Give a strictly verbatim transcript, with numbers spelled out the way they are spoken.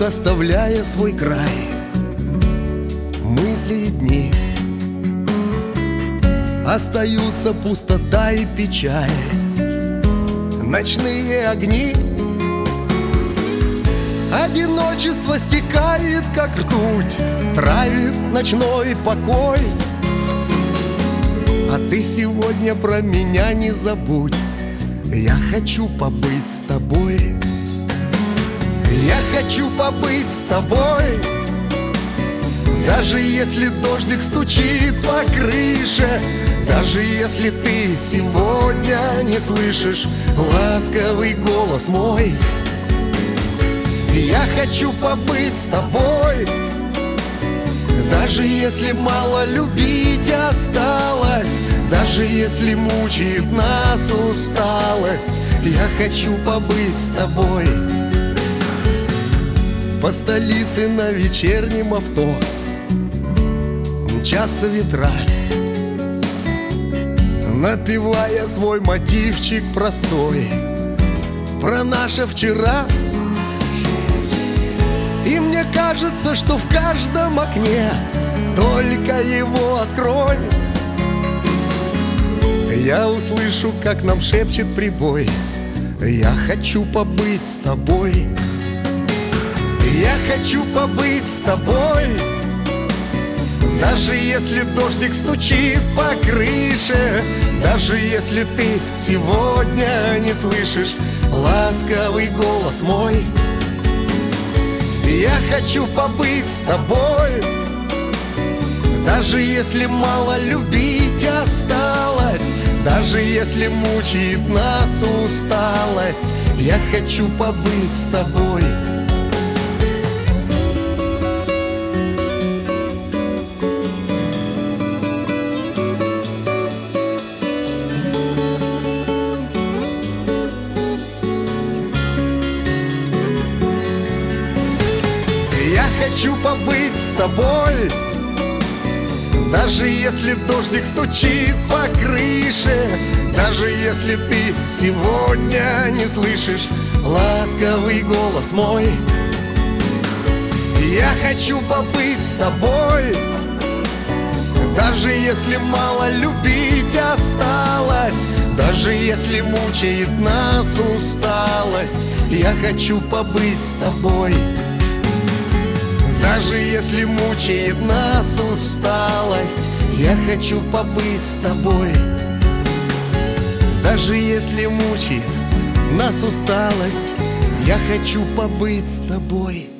оставляя свой край. Мысли и дни остаются пустота и печаль. Ночные огни, одиночество стекает, как ртуть, травит ночной покой. А ты сегодня про меня не забудь. Я хочу побыть с тобой. Я хочу побыть с тобой. Даже если дождик стучит по крыше, даже если ты сегодня не слышишь ласковый голос мой. Я хочу побыть с тобой. Даже если мало любить осталось, даже если мучает нас усталость, я хочу побыть с тобой. По столице на вечернем авто мчатся ветра, напевая свой мотивчик простой про наше вчера. И мне кажется, что в каждом окне только его открой, я услышу, как нам шепчет прибой: я хочу побыть с тобой. Я хочу побыть с тобой. Даже если дождик стучит по крыше, даже если ты сегодня не слышишь ласковый голос мой. Я хочу побыть с тобой. Даже если мало любить осталось, даже если мучает нас усталость, я хочу побыть с тобой. Я хочу побыть с тобой. Даже если дождик стучит по крыше, даже если ты сегодня не слышишь ласковый голос мой. Я хочу побыть с тобой. Даже если мало любить осталось, даже если мучает нас усталость, я хочу побыть с тобой. Даже если мучает нас усталость, я хочу побыть с тобой. Даже если мучает нас усталость, я хочу побыть с тобой.